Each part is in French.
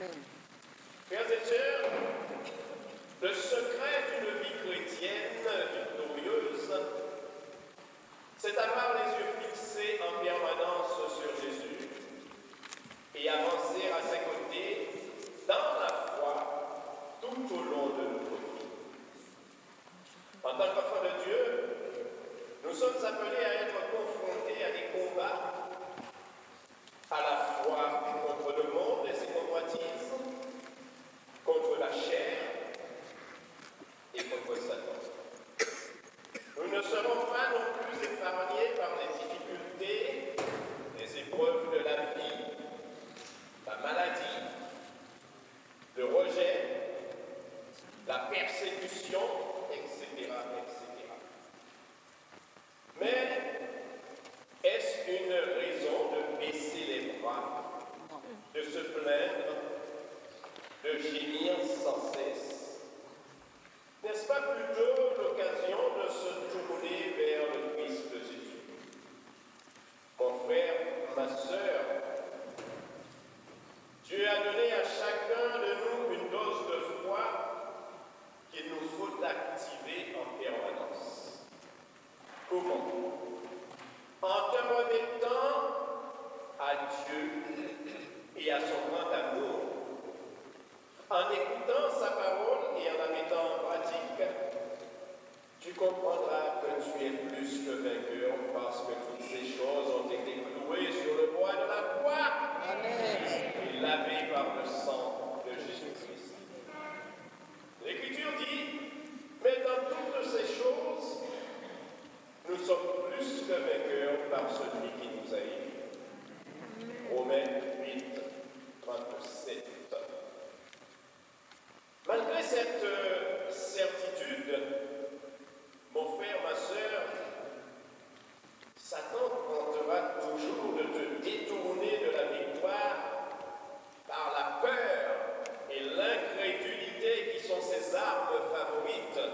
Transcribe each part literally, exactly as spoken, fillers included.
Frères et sœurs, le secret d'une vie chrétienne victorieuse, c'est avoir les yeux fixés en permanence sur Jésus et avancer à ses côtés dans la foi tout au long de notre vie. En tant qu'enfants de Dieu, nous sommes appelés à être confrontés à des combats, à la fois contre le monde et ses convoitises, contre la chair et contre Satan. Nous ne serons pas non plus épargnés par les difficultés, les épreuves de la vie, la maladie, le rejet, la persécution, et cetera, et cetera. Mais est-ce une raison de baisser les bras, de se plaindre, de gémir sans cesse? N'est-ce pas plutôt l'occasion de se tourner vers le Christ Jésus? Mon frère, ma sœur, Dieu a donné à chacun de nous une dose de foi qu'il nous faut activer en permanence. Comment? En te remettant à Dieu et à son grand amour, en écoutant sa parole et en la mettant en pratique, tu comprendras que tu es plus que vainqueur parce que toutes ces choses ont été clouées sur le bois de la croix et lavées par le sang de Jésus-Christ. L'Écriture dit, mais dans toutes ces choses, nous sommes plus que vainqueurs par celui qui nous a aimés. Romains huit, trente-sept. Malgré cette euh, certitude, mon frère, ma sœur, Satan tentera toujours de te détourner de la victoire par la peur et l'incrédulité qui sont ses armes favorites.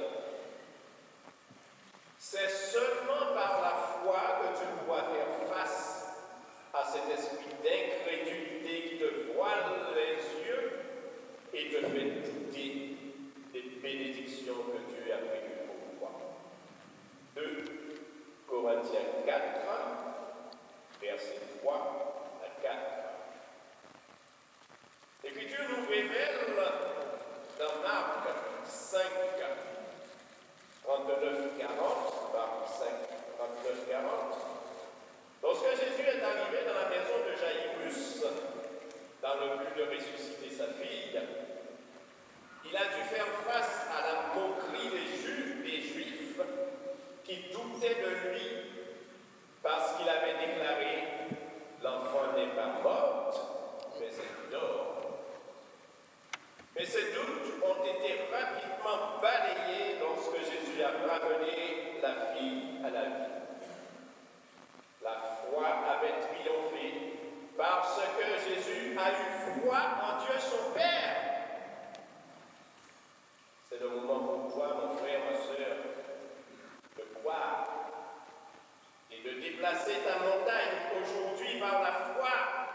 C'est seulement par la foi que tu pourras faire face à cet esprit d'incrédulité qui te voile les yeux et te fait douter des bénédictions que Dieu a prévues pour toi. deux Corinthiens quatre, versets trois à quatre. L'Écriture nous révèle dans Marc cinq, trente-neuf quarante, Marc cinq, trente-neuf quarante, lorsque Jésus est arrivé dans la maison de Jaïrus, dans le but de ressusciter sa fille, il a dû faire face à la moquerie des Juifs, des Juifs qui doutaient de lui parce qu'il avait déclaré « L'enfant n'est pas morte, mais elle dort ». Mais ces doutes ont été rapidement balayés lorsque Jésus a ramené la fille à la vie. La foi avait triomphé parce que Jésus a eu foi en Dieu son Père. C'est le moment pour toi, mon frère, ma sœur, de croire et de déplacer ta montagne aujourd'hui par la foi.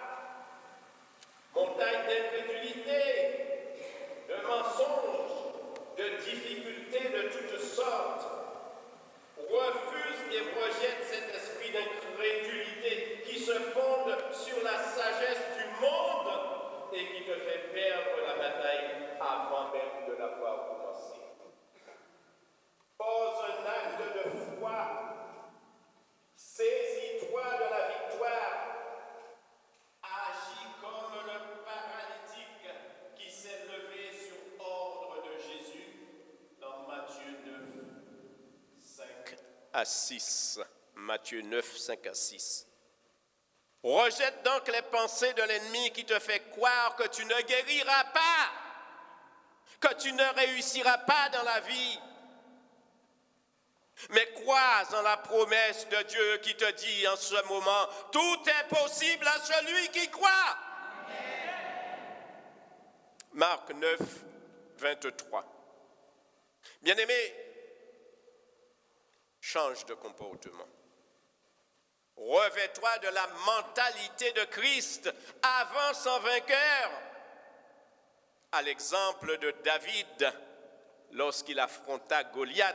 Montagne d'incrédulité, de mensonges, de difficultés de toutes sortes. Refuse et rejette cet esprit d'incrédulité qui se fonde sur la sagesse du monde et qui te fait perdre la bataille avant même de l'avoir commencée. Pose un acte de foi. Saisis-toi de la victoire. Agis comme le paralytique qui s'est levé sur ordre de Jésus dans Matthieu neuf, cinq à six. Matthieu neuf, cinq à six. Rejette donc les pensées de l'ennemi qui te fait croire que tu ne guériras pas, que tu ne réussiras pas dans la vie. Mais crois en la promesse de Dieu qui te dit en ce moment, tout est possible à celui qui croit. Marc neuf, vingt-trois. Bien-aimé, change de comportement. Revêt-toi de la mentalité de Christ, avance en vainqueur. à l'exemple de David lorsqu'il affronta Goliath.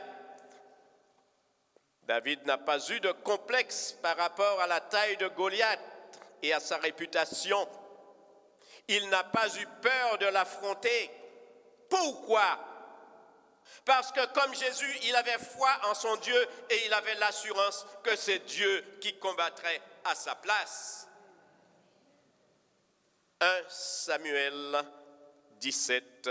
David n'a pas eu de complexe par rapport à la taille de Goliath et à sa réputation. Il n'a pas eu peur de l'affronter. Pourquoi? Parce que comme Jésus, il avait foi en son Dieu et il avait l'assurance que c'est Dieu qui combattrait à sa place. premier Samuel dix-sept,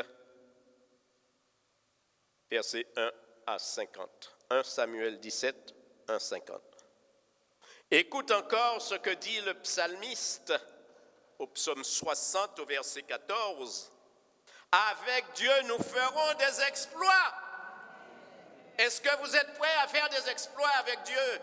versets un à cinquante. premier Samuel dix-sept, un à cinquante. Écoute encore ce que dit le psalmiste au psaume soixante, au verset quatorze. Avec Dieu, nous ferons des exploits. Est-ce que vous êtes prêts à faire des exploits avec Dieu?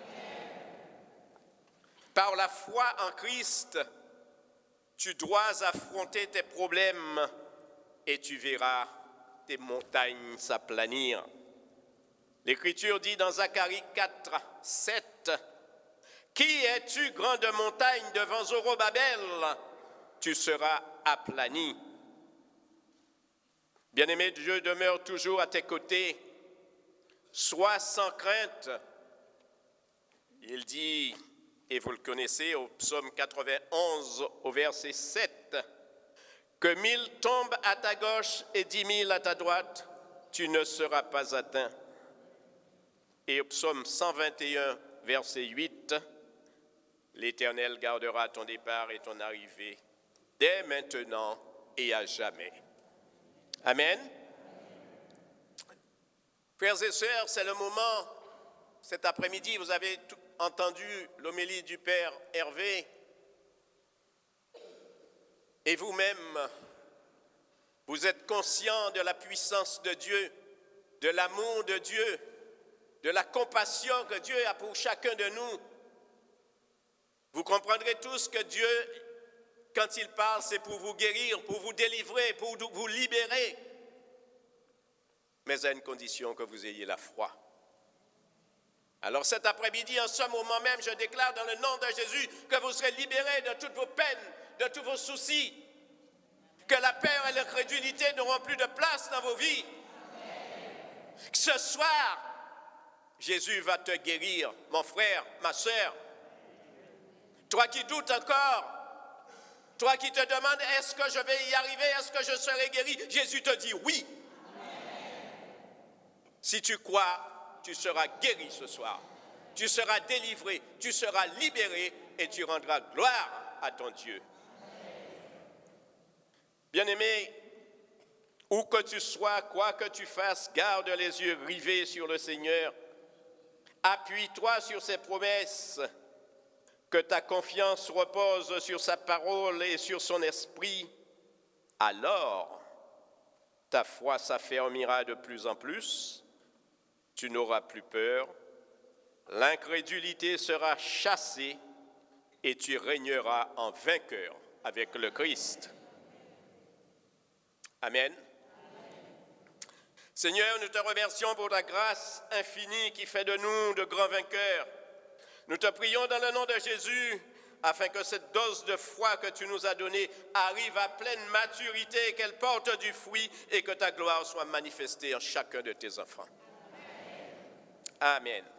Par la foi en Christ, tu dois affronter tes problèmes et tu verras tes montagnes s'aplanir. L'Écriture dit dans Zacharie quatre, sept, « Qui es-tu, grande montagne, devant Zorobabel? Tu seras aplani. » Bien-aimé, Dieu demeure toujours à tes côtés. Sois sans crainte. Il dit, et vous le connaissez au psaume quatre-vingt-onze, au verset sept, « Que mille tombent à ta gauche et dix mille à ta droite, tu ne seras pas atteint. » Et au psaume cent vingt et un, verset huit, « L'Éternel gardera ton départ et ton arrivée, dès maintenant et à jamais. » Amen. Frères et sœurs, c'est le moment, cet après-midi, vous avez entendu l'homélie du Père Hervé, et vous-même, vous êtes conscients de la puissance de Dieu, de l'amour de Dieu, de la compassion que Dieu a pour chacun de nous. Vous comprendrez tous que Dieu, quand il parle, c'est pour vous guérir, pour vous délivrer, pour vous libérer. Mais à une condition que vous ayez la foi. Alors cet après-midi, en ce moment même, je déclare dans le nom de Jésus que vous serez libérés de toutes vos peines, de tous vos soucis, que la peur et l'incrédulité n'auront plus de place dans vos vies. Que ce soir, Jésus va te guérir, mon frère, ma sœur. Toi qui doutes encore, toi qui te demandes, est-ce que je vais y arriver, est-ce que je serai guéri? Jésus te dit oui. Si tu crois, tu seras guéri ce soir. Tu seras délivré, tu seras libéré et tu rendras gloire à ton Dieu. Bien-aimé, où que tu sois, quoi que tu fasses, garde les yeux rivés sur le Seigneur. Appuie-toi sur ses promesses. Que ta confiance repose sur sa parole et sur son esprit. Alors, ta foi s'affermira de plus en plus. Tu n'auras plus peur. L'incrédulité sera chassée et tu régneras en vainqueur avec le Christ. Amen. Seigneur, nous te remercions pour ta grâce infinie qui fait de nous de grands vainqueurs. Nous te prions dans le nom de Jésus, afin que cette dose de foi que tu nous as donnée arrive à pleine maturité, qu'elle porte du fruit et que ta gloire soit manifestée en chacun de tes enfants. Amen. Amen.